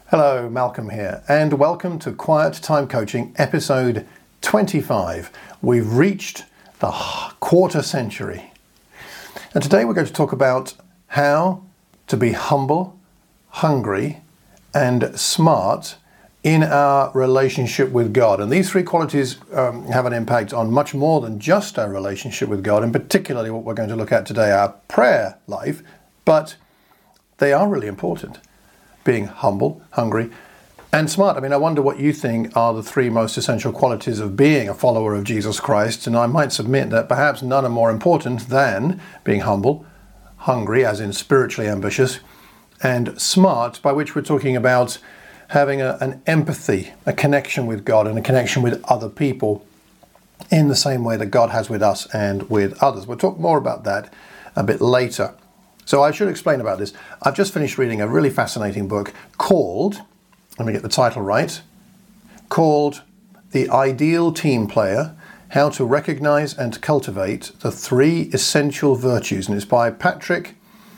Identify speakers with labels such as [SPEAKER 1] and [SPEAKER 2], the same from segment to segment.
[SPEAKER 1] Hello, Malcolm here, and welcome to Quiet Time Coaching, episode 25. We've reached the quarter century. And today we're going to talk about how to be humble, hungry, and smart in our relationship with God. And these three qualities have an impact on much more than just our relationship with God, and particularly what we're going to look at today, our prayer life, but they are really important. Being humble, hungry, and smart. I mean, I wonder what you think are the three most essential qualities of being a follower of Jesus Christ, and I might submit that perhaps none are more important than being humble, hungry, as in spiritually ambitious, and smart, by which we're talking about having an empathy, a connection with God and a connection with other people in the same way that God has with us and with others. We'll talk more about that a bit later. So I should explain about this. I've just finished reading a really fascinating book called, let me get the title right, called The Ideal Team Player, How to Recognize and Cultivate the Three Essential Virtues. And it's by Patrick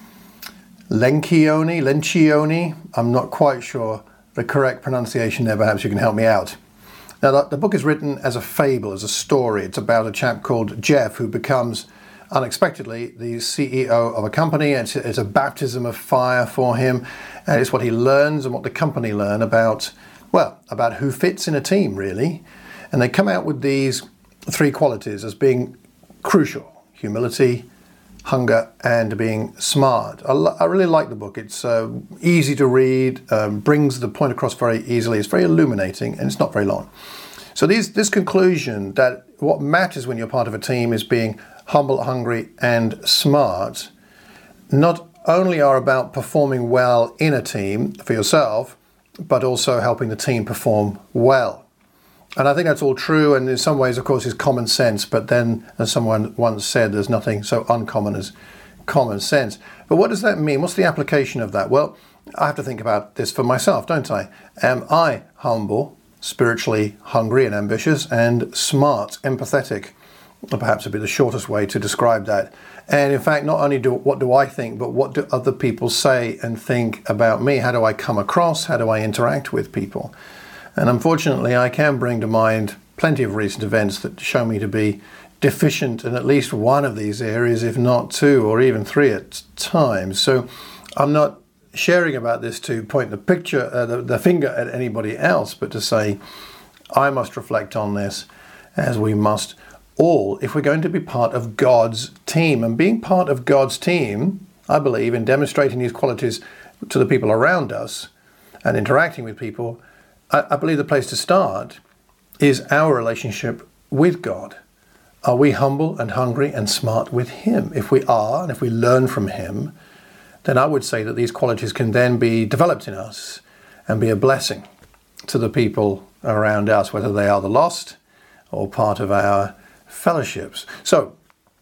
[SPEAKER 1] Lencioni. I'm not quite sure the correct pronunciation there. Perhaps you can help me out. Now, the book is written as a fable, as a story. It's about a chap called Jeff who becomes unexpectedly the CEO of a company. It's a baptism of fire for him, and it's what he learns and what the company learn about who fits in a team, really. And they come out with these three qualities as being crucial: humility, hunger, and being smart. I really like the book. It's easy to read, brings the point across very easily. It's very illuminating, and it's not very long. So this conclusion that what matters when you're part of a team is being humble, hungry, and smart, not only are about performing well in a team for yourself, but also helping the team perform well. And I think that's all true, and in some ways, of course, is common sense. But then, as someone once said, there's nothing so uncommon as common sense. But what does that mean? What's the application of that? Well, I have to think about this for myself, don't I? Am I humble, spiritually hungry and ambitious, and smart, empathetic? Or perhaps would be the shortest way to describe that. And in fact, not only what do I think, but what do other people say and think about me? How do I come across? How do I interact with people? And unfortunately, I can bring to mind plenty of recent events that show me to be deficient in at least one of these areas, if not two or even three at times. So I'm not sharing about this to point the finger at anybody else, but to say I must reflect on this, as we must all, if we're going to be part of God's team. And being part of God's team, I believe, in demonstrating these qualities to the people around us and interacting with people, I believe the place to start is our relationship with God. Are we humble and hungry and smart with Him? If we are, and if we learn from Him, then I would say that these qualities can then be developed in us and be a blessing to the people around us, whether they are the lost or part of our fellowships. So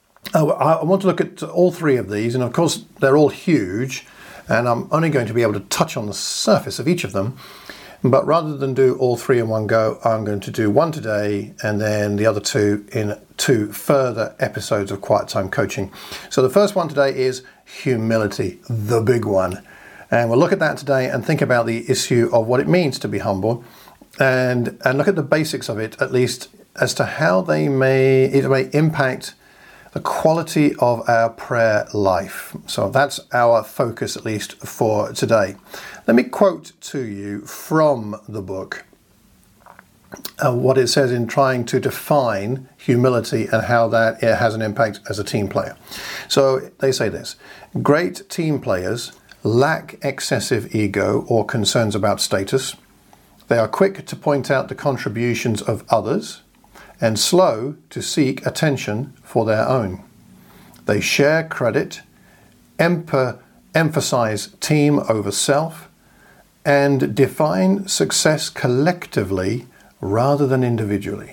[SPEAKER 1] I want to look at all three of these, and of course they're all huge, and I'm only going to be able to touch on the surface of each of them. But rather than do all three in one go, I'm going to do one today and then the other two in two further episodes of Quiet Time Coaching. So the first one today is humility, the big one. And we'll look at that today and think about the issue of what it means to be humble and look at the basics of it, at least as to how it may impact the quality of our prayer life. So that's our focus, at least for today. Let me quote to you from the book what it says in trying to define humility and how that it has an impact as a team player. So they say this: great team players lack excessive ego or concerns about status. They are quick to point out the contributions of others and slow to seek attention for their own. They share credit, emphasize team over self, and define success collectively rather than individually.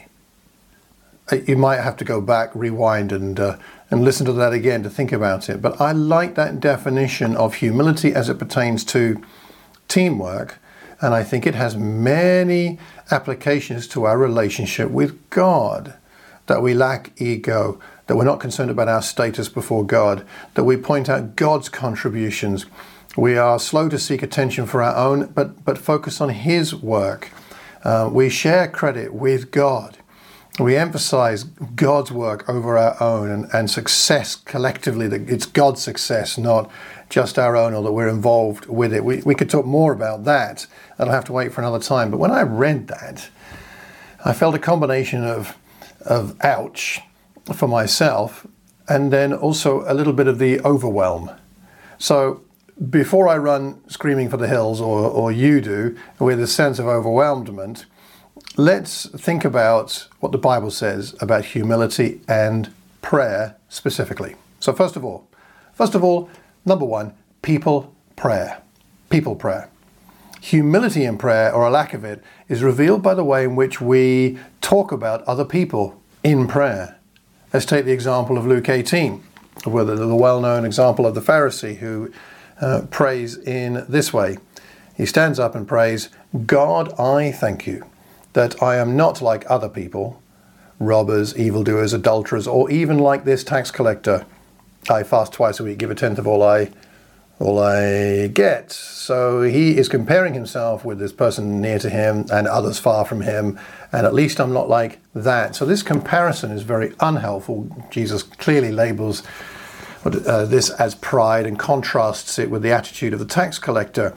[SPEAKER 1] You might have to go back, rewind, and listen to that again to think about it. But I like that definition of humility as it pertains to teamwork, and I think it has many applications to our relationship with God. That we lack ego, that we're not concerned about our status before God, that we point out God's contributions We are slow to seek attention for our own, but focus on His work. We share credit with God. We emphasize God's work over our own and success collectively, that it's God's success, not just our own, or that we're involved with it. We could talk more about that. I'll have to wait for another time. But when I read that, I felt a combination of ouch for myself, and then also a little bit of the overwhelm. So before I run screaming for the hills, or you do, with a sense of overwhelmment, let's think about what the Bible says about humility and prayer specifically. So first of all, number one, people prayer. People prayer. Humility in prayer, or a lack of it, is revealed by the way in which we talk about other people in prayer. Let's take the example of Luke 18, where the well-known example of the Pharisee who prays in this way. He stands up and prays, "God, I thank you that I am not like other people, robbers, evildoers, adulterers, or even like this tax collector. I fast twice a week, give a tenth of all I get." So he is comparing himself with this person near to him and others far from him, and at least I'm not like that. So this comparison is very unhelpful. Jesus clearly labels this as pride and contrasts it with the attitude of the tax collector.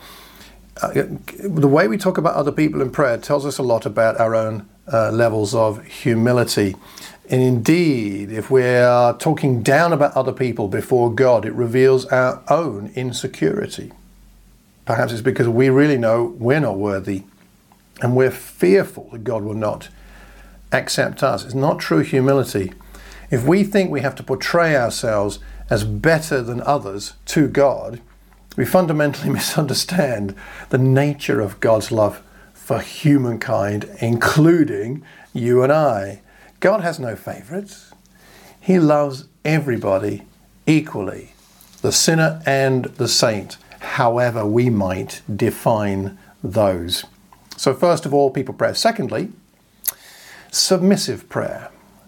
[SPEAKER 1] The way we talk about other people in prayer tells us a lot about our own levels of humility. And indeed, if we are talking down about other people before God, it reveals our own insecurity. Perhaps it's because we really know we're not worthy, and we're fearful that God will not accept us. It's not true humility. If we think we have to portray ourselves as better than others to God, we fundamentally misunderstand the nature of God's love for humankind, including you and I. God has no favorites. He loves everybody equally, the sinner and the saint, however we might define those. So first of all, people prayer. Secondly, submissive prayer.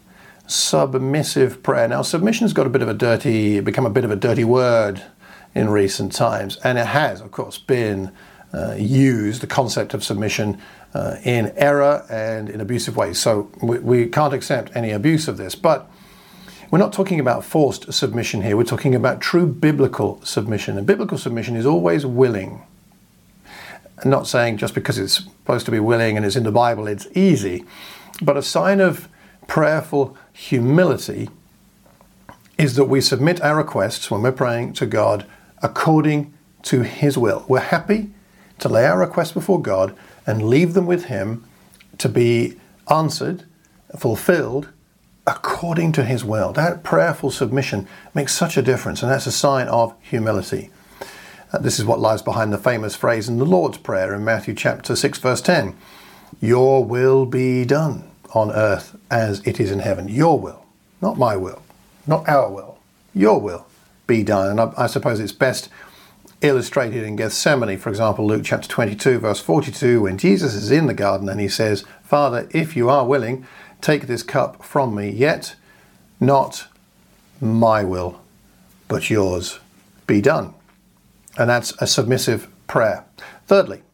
[SPEAKER 1] Submissive prayer. Now, submission has got become a bit of a dirty word in recent times, and it has, of course, been used, the concept of submission, in error and in abusive ways. So we can't accept any abuse of this, but we're not talking about forced submission here. We're talking about true biblical submission, and biblical submission is always willing. I'm not saying just because it's supposed to be willing and it's in the Bible, it's easy, but a sign of prayerful humility is that we submit our requests when we're praying to God according to His will. We're happy to lay our requests before God and leave them with Him to be answered, fulfilled, according to His will. That prayerful submission makes such a difference, and that's a sign of humility. This is what lies behind the famous phrase in the Lord's Prayer in Matthew chapter 6, verse 10. Your will be done on earth as it is in heaven. Your will, not my will, not our will. Your will be done. And I suppose it's best illustrated in Gethsemane. For example, Luke chapter 22, verse 42, when Jesus is in the garden and He says, Father, if you are willing, take this cup from me, yet not my will, but yours be done. And that's a submissive prayer. Thirdly,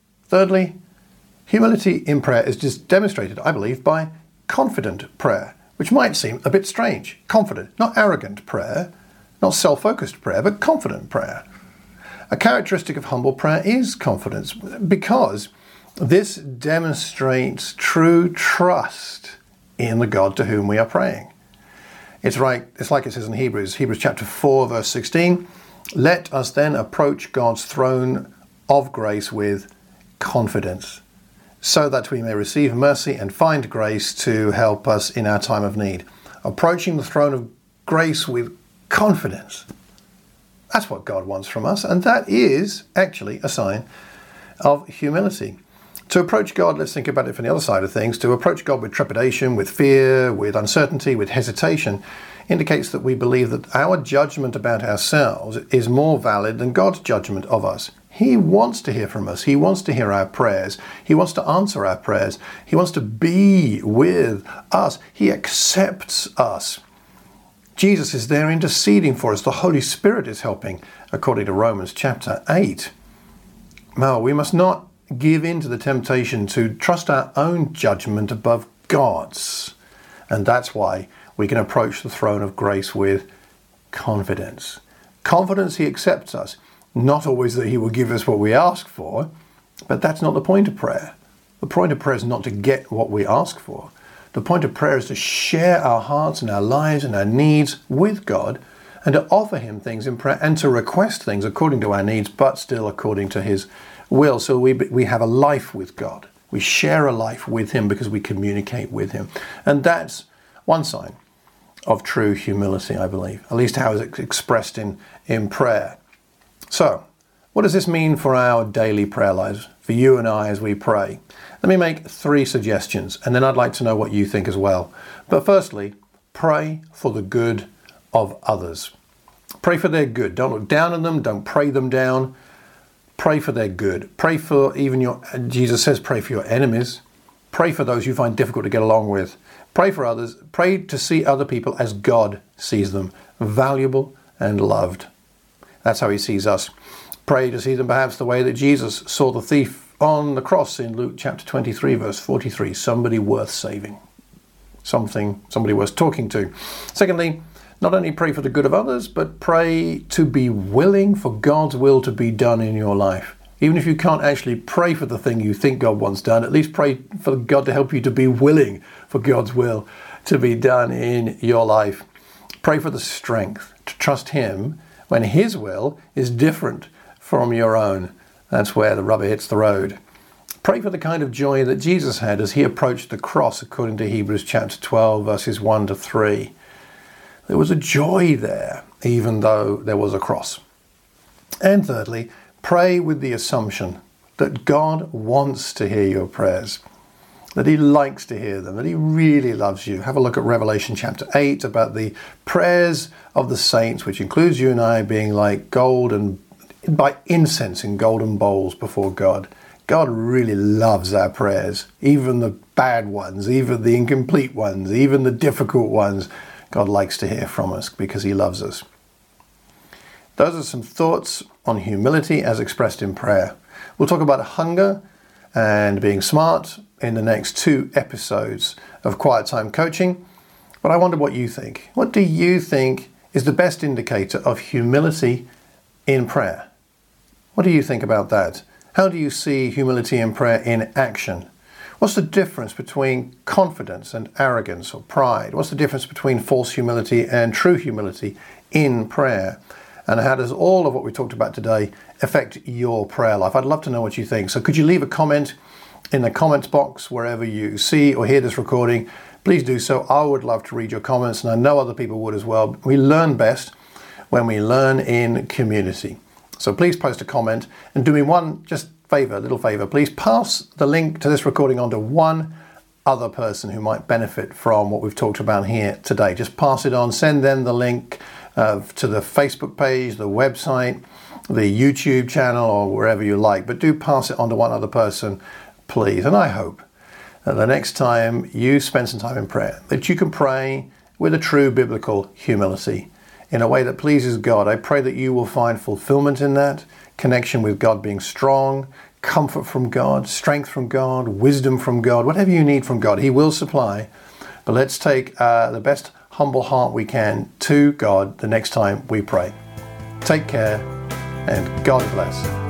[SPEAKER 1] humility in prayer is just demonstrated, I believe, by confident prayer, which might seem a bit strange. Confident, not arrogant prayer, not self-focused prayer, but confident prayer. A characteristic of humble prayer is confidence, because this demonstrates true trust in the God to whom we are praying. It's like it says in Hebrews chapter 4, verse 16, let us then approach God's throne of grace with confidence, so that we may receive mercy and find grace to help us in our time of need. Approaching the throne of grace with confidence. That's what God wants from us, and that is actually a sign of humility. To approach God, let's think about it from the other side of things, to approach God with trepidation, with fear, with uncertainty, with hesitation, indicates that we believe that our judgment about ourselves is more valid than God's judgment of us. He wants to hear from us. He wants to hear our prayers. He wants to answer our prayers. He wants to be with us. He accepts us. Jesus is there interceding for us. The Holy Spirit is helping, according to Romans chapter 8. No, we must not give in to the temptation to trust our own judgment above God's. And that's why we can approach the throne of grace with confidence. Confidence He accepts us. Not always that He will give us what we ask for, but that's not the point of prayer. The point of prayer is not to get what we ask for. The point of prayer is to share our hearts and our lives and our needs with God, and to offer Him things in prayer and to request things according to our needs, but still according to His will. So we have a life with God. We share a life with Him because we communicate with Him. And that's one sign of true humility, I believe, at least how it's expressed in prayer. So, what does this mean for our daily prayer lives, for you and I as we pray? Let me make 3 suggestions, and then I'd like to know what you think as well. But firstly, pray for the good of others. Pray for their good. Don't look down on them. Don't pray them down. Pray for their good. Pray for Jesus says, pray for your enemies. Pray for those you find difficult to get along with. Pray for others. Pray to see other people as God sees them, valuable and loved. That's how He sees us. Pray to see them perhaps the way that Jesus saw the thief on the cross in Luke chapter 23, verse 43. Somebody worth saving. Somebody worth talking to. Secondly, not only pray for the good of others, but pray to be willing for God's will to be done in your life. Even if you can't actually pray for the thing you think God wants done, at least pray for God to help you to be willing for God's will to be done in your life. Pray for the strength to trust Him when His will is different from your own. That's where the rubber hits the road. Pray for the kind of joy that Jesus had as He approached the cross, according to Hebrews chapter 12, verses 1 to 3. There was a joy there, even though there was a cross. And thirdly, pray with the assumption that God wants to hear your prayers, that He likes to hear them, that He really loves you. Have a look at Revelation chapter 8 about the prayers of the saints, which includes you and I being like gold and by incense in golden bowls before God. God really loves our prayers, even the bad ones, even the incomplete ones, even the difficult ones. God likes to hear from us because He loves us. Those are some thoughts on humility as expressed in prayer. We'll talk about hunger and being smart in the next 2 episodes of Quiet Time Coaching. But I wonder what you think. What do you think is the best indicator of humility in prayer? What do you think about that? How do you see humility in prayer in action? What's the difference between confidence and arrogance or pride? What's the difference between false humility and true humility in prayer? And how does all of what we talked about today affect your prayer life? I'd love to know what you think. So could you leave a comment in the comments box wherever you see or hear this recording? Please do so. I would love to read your comments, and I know other people would as well. We learn best when we learn in community. So please post a comment and do me one little favor. Please pass the link to this recording on to one other person who might benefit from what we've talked about here today. Just pass it on. Send them the link to the Facebook page, the website, the YouTube channel, or wherever you like. But do pass it on to one other person, please. And I hope that the next time you spend some time in prayer, that you can pray with a true biblical humility in a way that pleases God. I pray that you will find fulfillment in that, connection with God being strong, comfort from God, strength from God, wisdom from God, whatever you need from God, He will supply. But let's take the best humble heart we can to God the next time we pray. Take care and God bless.